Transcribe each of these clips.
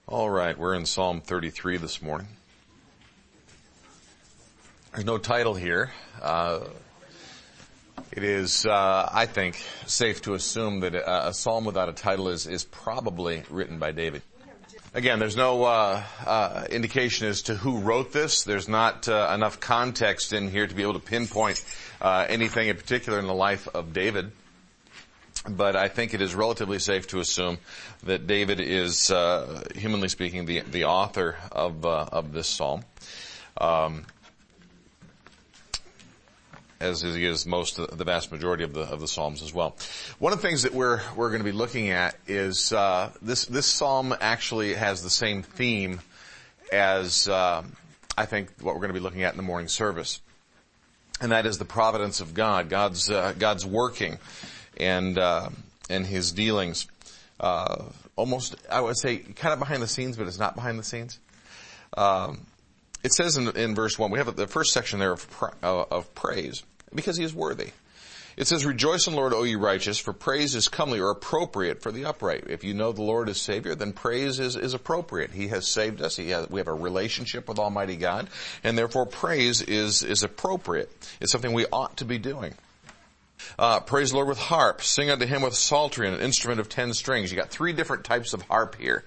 All right, we're in Psalm 33 this morning. There's no title here. It is, I think, safe to assume that a psalm without a title is probably written by David. Again, there's no indication as to who wrote this. There's not enough context in here to be able to pinpoint anything in particular in the life of David. But I think it is relatively safe to assume that David is, humanly speaking, the author of this psalm, as he is the vast majority of the psalms as well. One of the things that we're going to be looking at is this psalm actually has the same theme as I think what we're going to be looking at in the morning service, and that is the providence of God, God's working. And his dealings, almost, I would say, kind of behind the scenes, but it's not behind the scenes. It says in verse 1, we have the first section there of praise, because he is worthy. It says, "Rejoice in the Lord, O ye righteous, for praise is comely," or appropriate for the upright. If you know the Lord is Savior, then praise is appropriate. He has saved us. We have a relationship with Almighty God, and therefore praise is appropriate. It's something we ought to be doing. Praise the Lord with harp. Sing unto him with psaltery, an instrument of 10 strings. You got 3 different types of harp here.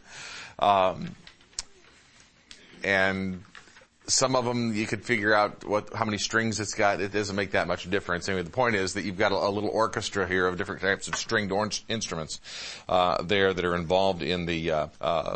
And some of them you could figure out how many strings it's got. It doesn't make that much difference. Anyway, the point is that you've got a little orchestra here of different types of stringed instruments, there that are involved in the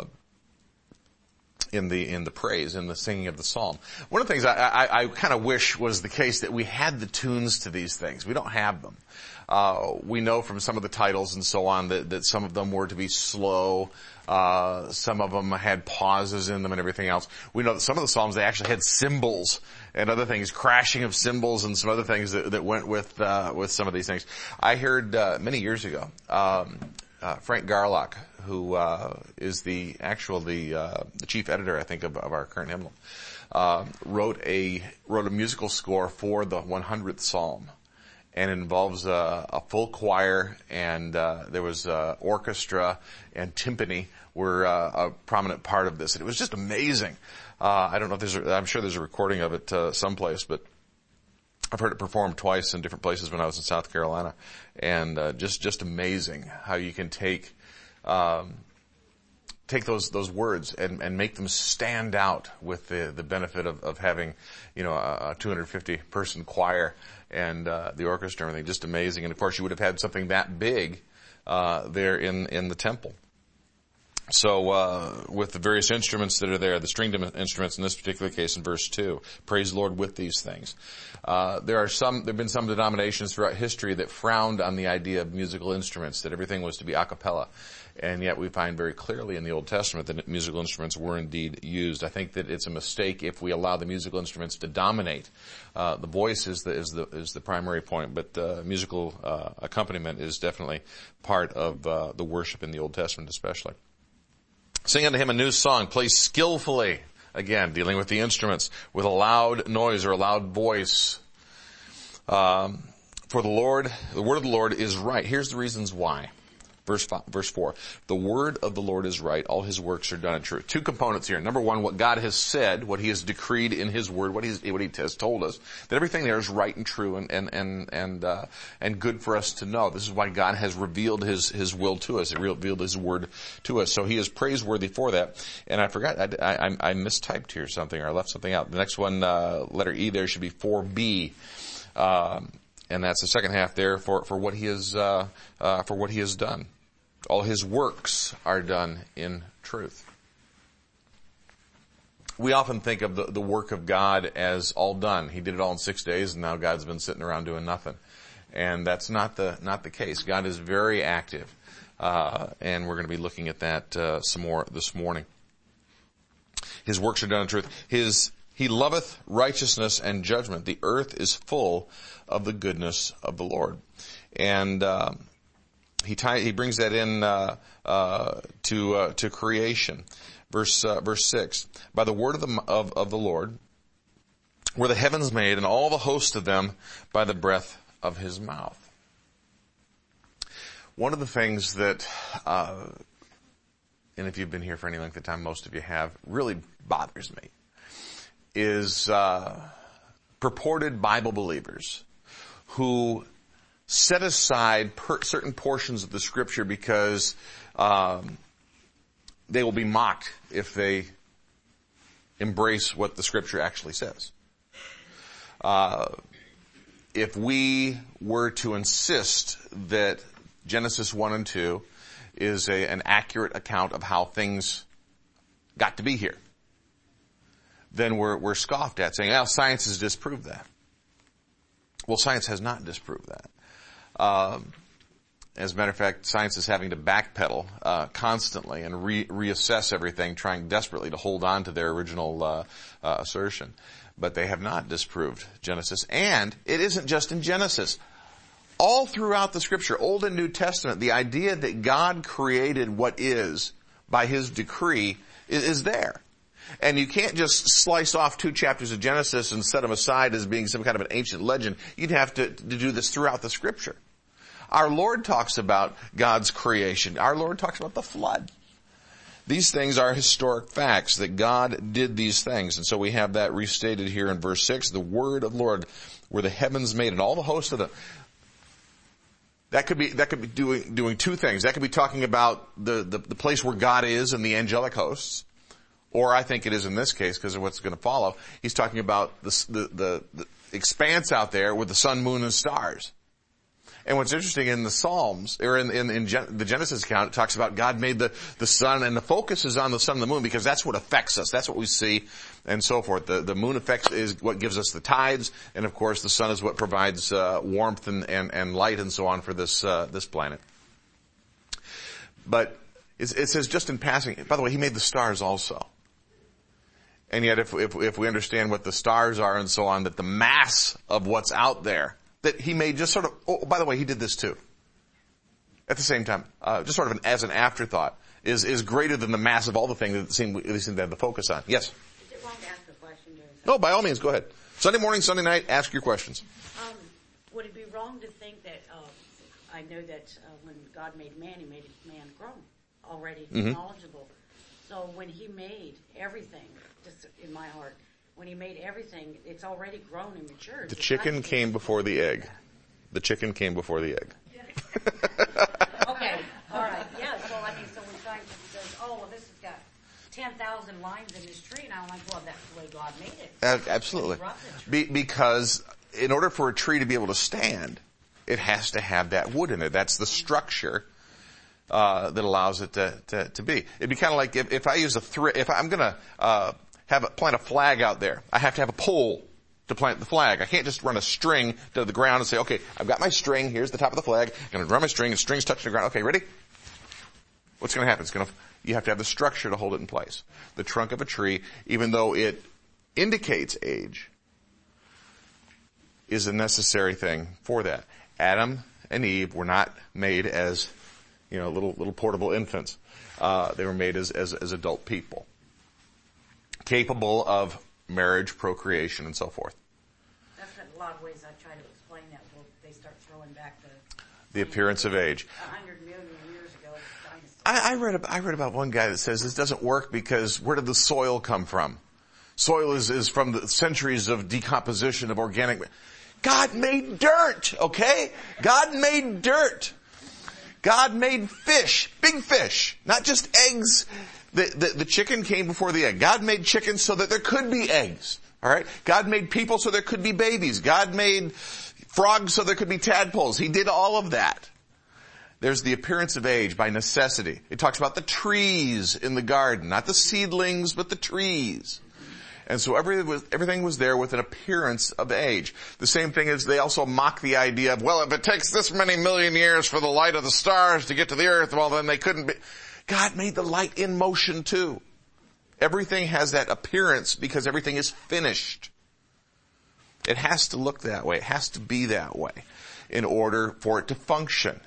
praise, in the singing of the psalm. One of the things I kind of wish was the case that we had the tunes to these things. We don't have them. We know from some of the titles and so on that some of them were to be slow. Some of them had pauses in them and everything else. We know that some of the psalms, they actually had cymbals and other things, crashing of cymbals and some other things that went with some of these things. I heard, many years ago, Frank Garlock, who is the chief editor, I think, of our current hymnal, wrote a musical score for the 100th Psalm, and it involves a full choir, and there was orchestra and timpani were a prominent part of this, and it was just amazing. I don't know if I'm sure there's a recording of it someplace, but I've heard it performed twice in different places when I was in South Carolina, and just amazing how you can take those words and make them stand out with the benefit of having, a 250 person choir and the orchestra and everything. Just amazing. And of course you would have had something that big there in the temple. So, with the various instruments that are there, the stringed instruments in this particular case in verse 2, praise the Lord with these things. There have been some denominations throughout history that frowned on the idea of musical instruments, that everything was to be a cappella. And yet we find very clearly in the Old Testament that musical instruments were indeed used. I think that it's a mistake if we allow the musical instruments to dominate. The voice is the primary point, but musical accompaniment is definitely part of the worship in the Old Testament especially. Sing unto him a new song, play skillfully, again, dealing with the instruments, with a loud noise or a loud voice. For the word of the Lord is right. Here's the reasons why. Verse 4. The word of the Lord is right. All his works are done in truth. 2 components here. Number 1, what God has said, what he has decreed in his word, what he has told us, that everything there is right and true and good for us to know. This is why God has revealed his will to us. He revealed his word to us. So he is praiseworthy for that. And I forgot, I mistyped here something, or I left something out. The next one, letter E there should be 4B. And that's the second half there for what he has done. All his works are done in truth. We often think of the work of God as all done. He did it all in 6 days, and now God's been sitting around doing nothing. And that's not the case. God is very active. And we're going to be looking at that some more this morning. His works are done in truth. He loveth righteousness and judgment. The earth is full of the goodness of the Lord. And he brings that in to creation. Verse 6. By the word of the Lord were the heavens made, and all the host of them by the breath of his mouth. One of the things that and if you've been here for any length of time, most of you have, really bothers me, is purported Bible believers who set aside certain portions of the Scripture because they will be mocked if they embrace what the Scripture actually says. If we were to insist that Genesis 1 and 2 is an accurate account of how things got to be here, then we're scoffed at, saying, science has disproved that. Well, science has not disproved that. As a matter of fact, science is having to backpedal constantly and reassess everything, trying desperately to hold on to their original assertion. But they have not disproved Genesis. And it isn't just in Genesis. All throughout the Scripture, Old and New Testament, the idea that God created what is by His decree is there. And you can't just slice off 2 chapters of Genesis and set them aside as being some kind of an ancient legend. You'd have to do this throughout the Scripture. Our Lord talks about God's creation. Our Lord talks about the flood. These things are historic facts that God did these things. And so we have that restated here in verse 6. The word of the Lord were the heavens made and all the host of them. That could be doing 2 things. That could be talking about the place where God is and the angelic hosts. Or I think it is in this case, because of what's going to follow, he's talking about the expanse out there with the sun, moon, and stars. And what's interesting in the Psalms, or in the Genesis account, it talks about God made the sun, and the focus is on the sun and the moon because that's what affects us. That's what we see, and so forth. The moon affects is what gives us the tides, and of course the sun is what provides warmth and light and so on for this planet. But it says just in passing. By the way, He made the stars also. And yet, if we understand what the stars are and so on, that the mass of what's out there, that He made just sort of, oh, by the way, He did this too. At the same time, just sort of as an afterthought, is greater than the mass of all the things that seem to have the focus on. Yes? Is it wrong to ask a question? No, by all means, go ahead. Sunday morning, Sunday night, ask your questions. Would it be wrong to think that, I know that when God made man, He made man grown, already knowledgeable. So when He made everything, just in my heart, when He made everything, it's already grown and matured. The chicken came before the egg. The chicken came before the egg. Okay, all right. Yeah, so I mean, so when science says, this has got 10,000 lines in this tree, and I'm like, well, that's the way God made it. Absolutely. Because in order for a tree to be able to stand, it has to have that wood in it. That's the structure that allows it to be. It'd be kind of like if I use if I'm going to plant a flag out there, I have to have a pole to plant the flag. I can't just run a string to the ground and say, okay, I've got my string, here's the top of the flag, I'm going to run my string, the string's touching the ground. Okay, ready? What's going to happen? You have to have the structure to hold it in place. The trunk of a tree, even though it indicates age, is a necessary thing for that. Adam and Eve were not made as, little portable infants. They were made as adult people, capable of marriage, procreation, and so forth. That's in a lot of ways I try to explain that. Well, they start throwing back the appearance of age. 100 million years ago, dinosaurs. I read about one guy that says this doesn't work because where did the soil come from? Soil is from the centuries of decomposition of organic. God made dirt, okay? God made dirt. God made fish, big fish, not just eggs. The chicken came before the egg. God made chickens so that there could be eggs. All right? God made people so there could be babies. God made frogs so there could be tadpoles. He did all of that. There's the appearance of age by necessity. It talks about the trees in the garden, not the seedlings, but the trees. And so everything was there with an appearance of age. The same thing is they also mock the idea of, well, if it takes this many million years for the light of the stars to get to the earth, well, then they couldn't be. God made the light in motion too. Everything has that appearance because everything is finished. It has to look that way. It has to be that way in order for it to function.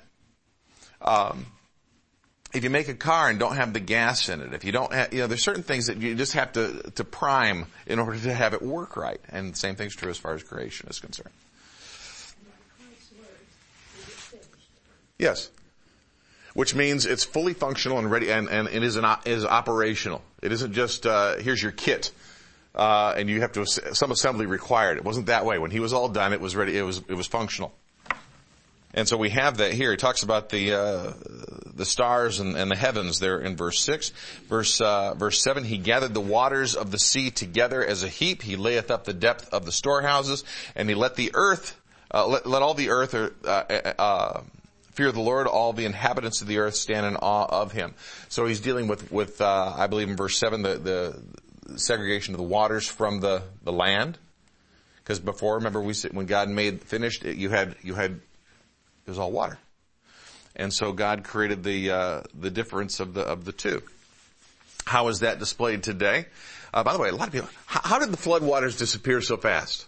If you make a car and don't have the gas in it, if you don't have, there's certain things that you just have to prime in order to have it work right. And the same thing's true as far as creation is concerned. Yes. which means it's fully functional and ready, and it is operational. It isn't just, here's your kit, and you have to, some assembly required. It wasn't that way. When he was all done, it was ready, it was functional. And so we have that here. He talks about the stars and the heavens there in verse 6. Verse 7, he gathered the waters of the sea together as a heap. He layeth up the depth of the storehouses, and he let the earth, let all the earth, fear the Lord, all the inhabitants of the earth stand in awe of him. So he's dealing with I believe in verse 7, the segregation of the waters from the land. Because before, remember we said when God finished, it was all water. And so God created the difference of the two. How is that displayed today? By the way, a lot of people, how did the flood waters disappear so fast?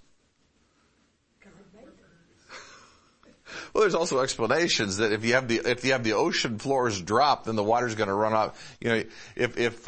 Well, there's also explanations that if you have the ocean floors drop, then the water's going to run off. You know, if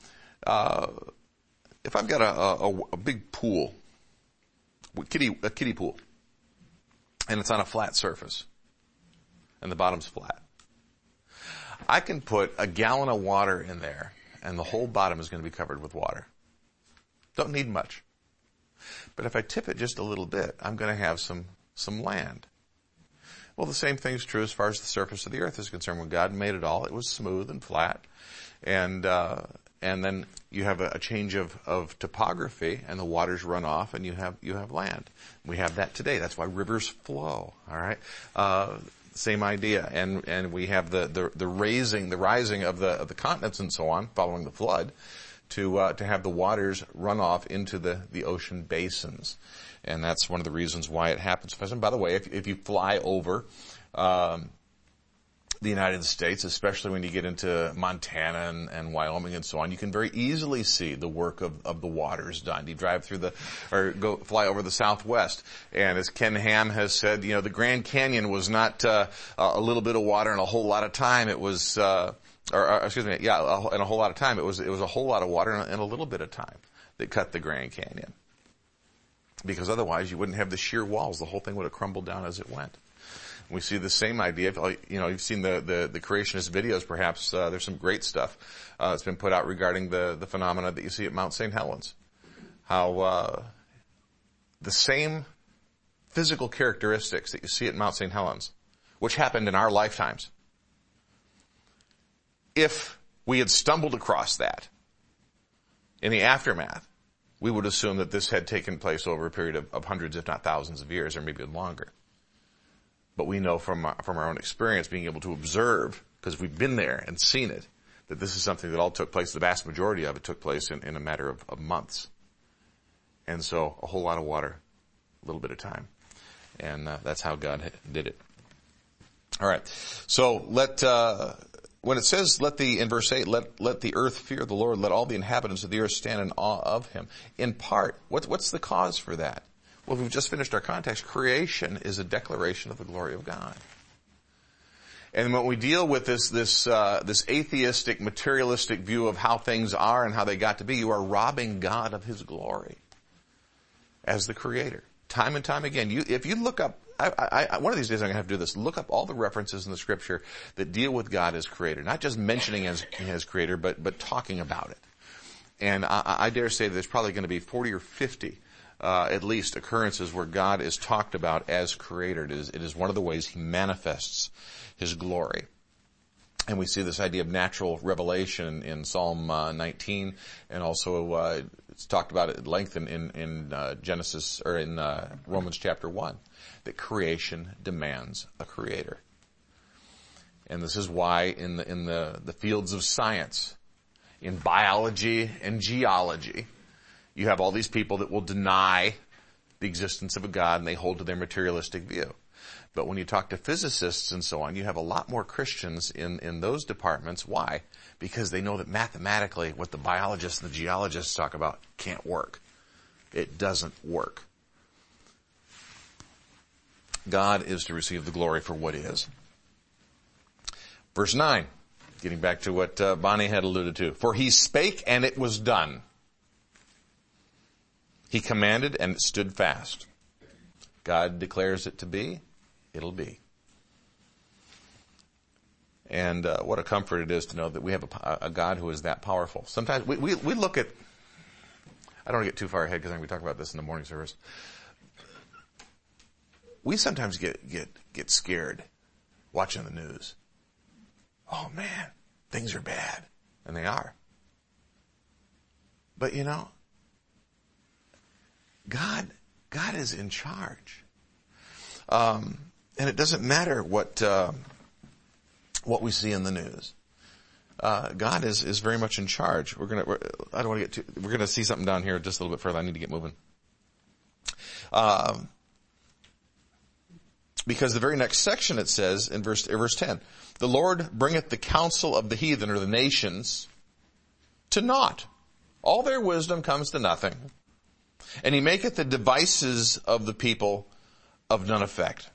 I've got a big pool, a kiddie pool, and it's on a flat surface, and the bottom's flat, I can put a gallon of water in there, and the whole bottom is going to be covered with water. Don't need much. But if I tip it just a little bit, I'm going to have some land. Well, the same thing is true as far as the surface of the earth is concerned. When God made it all, it was smooth and flat. And then you have a change of topography, and the waters run off, and you have land. We have that today. That's why rivers flow. All right? Same idea. And we have the rising of the continents and so on, following the flood, to have the waters run off into the ocean basins. And that's one of the reasons why it happens. And by the way, if you fly over the United States, especially when you get into Montana and Wyoming and so on, you can very easily see the work of the waters done. You drive through fly over the Southwest, and as Ken Ham has said, the Grand Canyon was not a little bit of water and a whole lot of time. It was, and a whole lot of time. It was a whole lot of water and a little bit of time that cut the Grand Canyon. Because otherwise you wouldn't have the sheer walls. The whole thing would have crumbled down as it went. We see the same idea. You've seen the creationist videos, perhaps. There's some great stuff that's been put out regarding the phenomena that you see at Mount St. Helens. How the same physical characteristics that you see at Mount St. Helens, which happened in our lifetimes, if we had stumbled across that in the aftermath, we would assume that this had taken place over a period of hundreds, if not thousands of years, or maybe longer. But we know from our own experience, being able to observe, because we've been there and seen it, that this is something that all took place, the vast majority of it took place in a matter of months. And so a whole lot of water, a little bit of time. And that's how God did it. All right. So when it says, in verse 8, let the earth fear the Lord, let all the inhabitants of the earth stand in awe of him. In part, what's the cause for that? Well, we've just finished our context. Creation is a declaration of the glory of God. And when we deal with this atheistic, materialistic view of how things are and how they got to be, you are robbing God of his glory as the creator. Time and time again. If you look up, one of these days I'm going to have to do this, look up all the references in the scripture that deal with God as creator. Not just mentioning as creator, but talking about it. And I dare say that there's probably going to be 40 or 50 at least occurrences where God is talked about as creator. It is one of the ways he manifests his glory. And we see this idea of natural revelation in Psalm 19, and also it's talked about at length in Genesis, or in Romans chapter 1, that creation demands a creator. And this is why in the fields of science, in biology and geology, you have all these people that will deny the existence of a God, and they hold to their materialistic view. But when you talk to physicists and so on, you have a lot more Christians in those departments. Why? Because they know that mathematically what the biologists and the geologists talk about can't work. It doesn't work. God is to receive the glory for what is. Verse 9, getting back to what Bonnie had alluded to. For he spake and it was done. He commanded and it stood fast. God declares it to be, it'll be. And what a comfort it is to know that we have a God who is that powerful. Sometimes we look at, I don't want to get too far ahead because I'm going to be talking about this in the morning service. We sometimes get scared watching the news. Oh man, things are bad. And they are. But you know, God is in charge. And it doesn't matter what we see in the news. God is very much in charge. We're gonna see something down here just a little bit further. I need to get moving. Because the very next section it says in verse 10, the Lord bringeth the counsel of the heathen or the nations to naught. All their wisdom comes to nothing. And he maketh the devices of the people of none effect.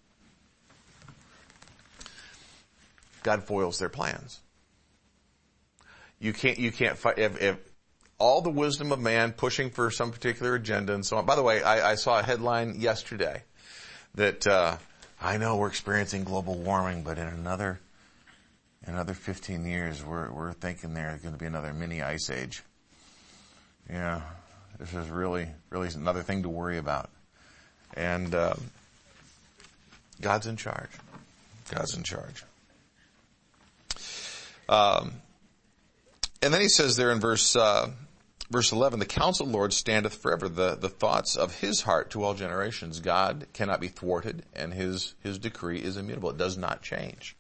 God foils their plans. You can't fight, if all the wisdom of man pushing for some particular agenda and so on. By the way, I saw a headline yesterday that, I know we're experiencing global warming, but in another 15 years, we're thinking there's going to be another mini ice age. Yeah, this is really another thing to worry about. And, God's in charge. God's in charge. And then he says there in verse 11, the counsel of the Lord standeth forever, the thoughts of his heart to all generations. God cannot be thwarted, and his decree is immutable. It does not change.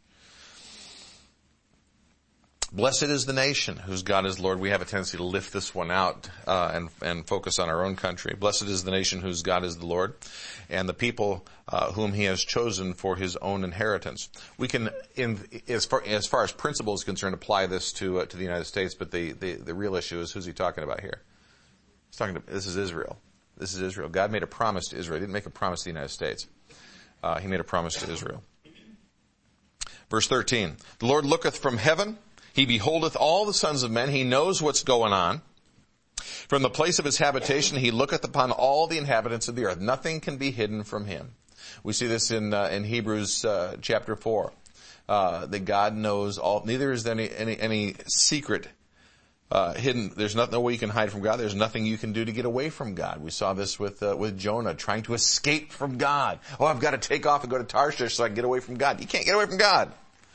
Blessed is the nation whose God is Lord. We have a tendency to lift this one out and focus on our own country. Blessed is the nation whose God is the Lord, and the people whom he has chosen for his own inheritance. We can, as far as principle is concerned, apply this to the United States, but the real issue is, who's he talking about here? He's talking to, this is Israel. This is Israel. God made a promise to Israel. He didn't make a promise to the United States. He made a promise to Israel. Verse 13, the Lord looketh from heaven. He beholdeth all the sons of men. He knows what's going on. From the place of his habitation, he looketh upon all the inhabitants of the earth. Nothing can be hidden from him. We see this in Hebrews chapter 4. That God knows all. Neither is there any secret hidden. There's no way you can hide from God. There's nothing you can do to get away from God. We saw this with Jonah trying to escape from God. Oh, I've got to take off and go to Tarshish so I can get away from God. You can't get away from God.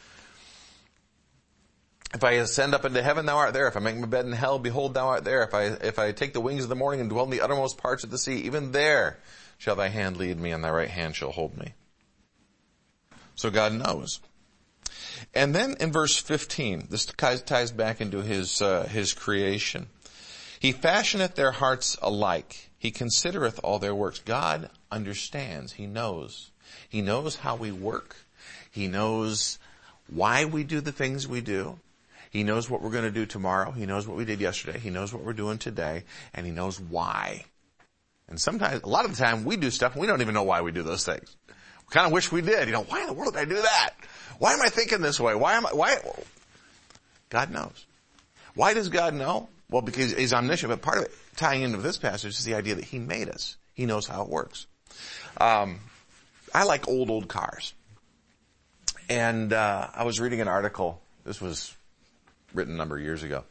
If I ascend up into heaven, thou art there. If I make my bed in hell, behold, thou art there. If I take the wings of the morning and dwell in the uttermost parts of the sea, even there shall thy hand lead me, and thy right hand shall hold me. So God knows. And then in verse 15, this ties back into his creation. He fashioneth their hearts alike. He considereth all their works. God understands. He knows. He knows how we work. He knows why we do the things we do. He knows what we're going to do tomorrow. He knows what we did yesterday. He knows what we're doing today. And he knows why. And sometimes, a lot of the time, we do stuff and we don't even know why we do those things. We kind of wish we did. Why in the world did I do that? Why am I thinking this way? Why? God knows. Why does God know? Well, because he's omniscient. But part of it, tying into this passage, is the idea that he made us. He knows how it works. I like old cars. And I was reading an article. This was written a number of years ago.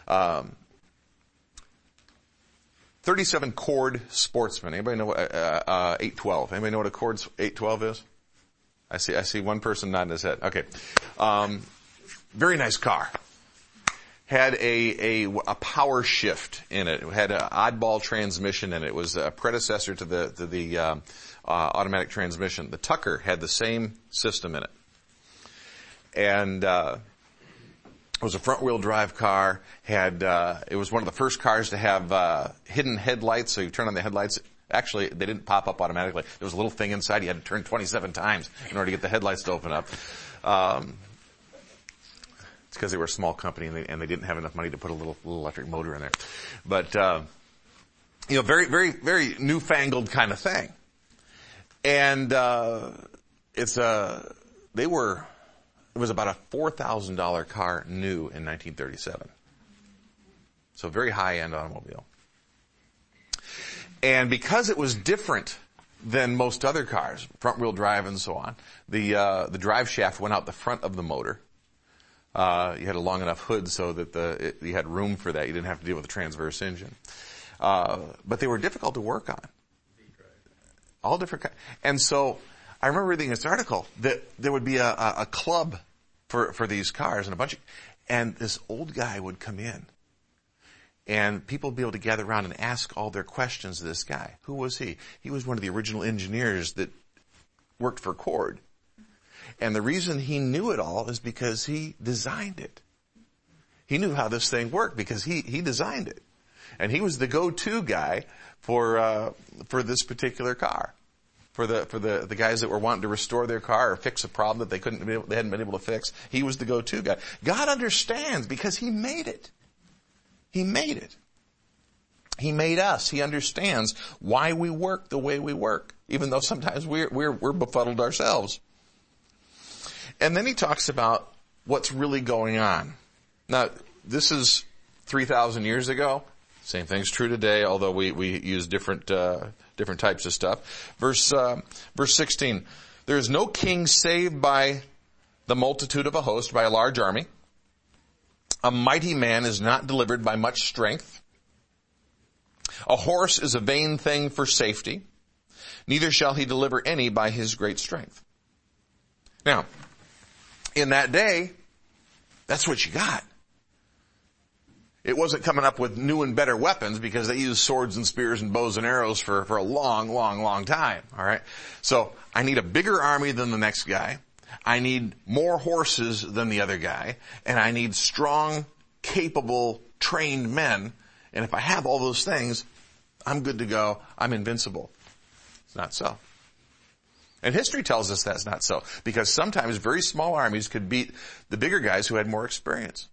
37 Cord Sportsman. Anybody know what 812? Anybody know what a Cord 812 is? I see one person nodding his head. Okay. Very nice car. Had a power shift in it. It had an oddball transmission in it. It was a predecessor to the automatic transmission. The Tucker had the same system in it. And it was a front-wheel drive car. It was one of the first cars to have hidden headlights. So you turn on the headlights. Actually, they didn't pop up automatically. There was a little thing inside. You had to turn 27 times in order to get the headlights to open up. It's because they were a small company and they didn't have enough money to put a little electric motor in there. But very, very, very newfangled kind of thing. And it was about a $4,000 car new in 1937. So very high-end automobile. And because it was different than most other cars, front-wheel drive and so on, the drive shaft went out the front of the motor. You had a long enough hood so that you had room for that. You didn't have to deal with a transverse engine. But they were difficult to work on. All different kinds. And so I remember reading this article that there would be a club for these cars and this old guy would come in. And people would be able to gather around and ask all their questions to this guy. Who was he? He was one of the original engineers that worked for Cord. And the reason he knew it all is because he designed it. He knew how this thing worked because he designed it. And he was the go-to guy for this particular car. For the guys that were wanting to restore their car or fix a problem that they hadn't been able to fix. He was the go-to guy. God understands because he made it. He made it. He made us. He understands why we work the way we work, even though sometimes we're befuddled ourselves. And then he talks about what's really going on. Now, this is 3,000 years ago. Same thing's true today, although we use different types of stuff. Verse 16. There is no king saved by the multitude of a host, by a large army. A mighty man is not delivered by much strength. A horse is a vain thing for safety. Neither shall he deliver any by his great strength. Now, in that day, that's what you got. It wasn't coming up with new and better weapons because they used swords and spears and bows and arrows for a long, long, long time. All right. So I need a bigger army than the next guy. I need more horses than the other guy. And I need strong, capable, trained men. And if I have all those things, I'm good to go. I'm invincible. It's not so. And history tells us that's not so. Because sometimes very small armies could beat the bigger guys who had more experience.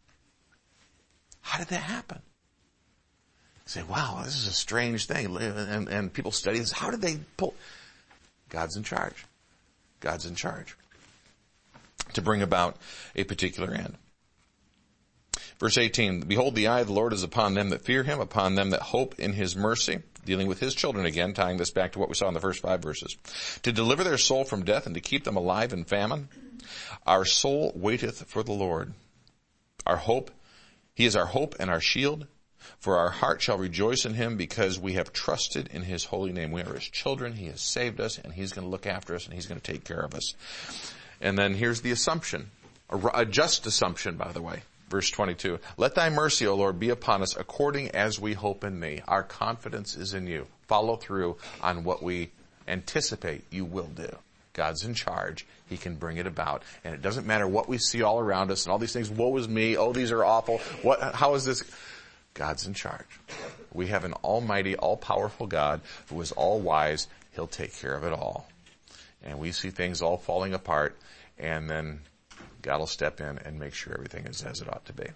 How did that happen? You say, wow, this is a strange thing. And people study this. How did they pull? God's in charge. God's in charge to bring about a particular end. Verse 18, behold, the eye of the Lord is upon them that fear him, upon them that hope in his mercy, dealing with his children again, tying this back to what we saw in the first 5 verses, to deliver their soul from death and to keep them alive in famine. Our soul waiteth for the Lord. Our hope, he is our hope and our shield. For our heart shall rejoice in him because we have trusted in his holy name. We are his children. He has saved us and he's going to look after us and he's going to take care of us. And then here's the assumption, a just assumption, by the way. Verse 22, let thy mercy, O Lord, be upon us according as we hope in thee. Our confidence is in you. Follow through on what we anticipate you will do. God's in charge. He can bring it about. And it doesn't matter what we see all around us and all these things. Woe is me. Oh, these are awful. How is this? God's in charge. We have an almighty, all-powerful God who is all-wise. He'll take care of it all. And we see things all falling apart, and then God will step in and make sure everything is as it ought to be.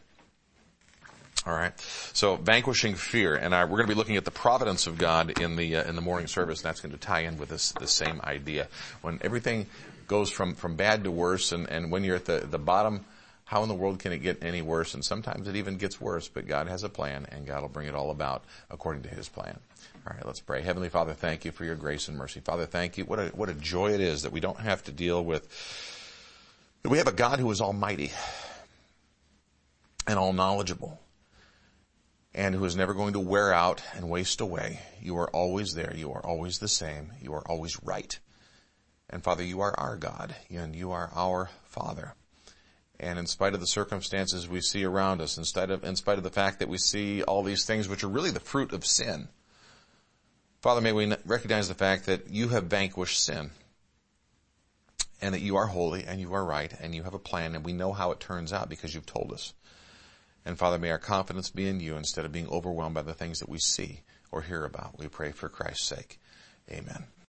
All right. So vanquishing fear, and we're going to be looking at the providence of God in the morning service. And that's going to tie in with this same idea. When everything goes from bad to worse, and when you're at the bottom, how in the world can it get any worse? And sometimes it even gets worse. But God has a plan, and God will bring it all about according to His plan. All right, let's pray. Heavenly Father, thank you for your grace and mercy. Father, thank you. What a joy it is that we don't have to deal with. That we have a God who is almighty and all knowledgeable, and who is never going to wear out and waste away. You are always there. You are always the same. You are always right. And Father, you are our God, and you are our Father. And in spite of the circumstances we see around us, in spite of the fact that we see all these things which are really the fruit of sin, Father, may we recognize the fact that you have vanquished sin, and that you are holy and you are right and you have a plan, and we know how it turns out because you've told us. And Father, may our confidence be in you instead of being overwhelmed by the things that we see or hear about. We pray for Christ's sake. Amen.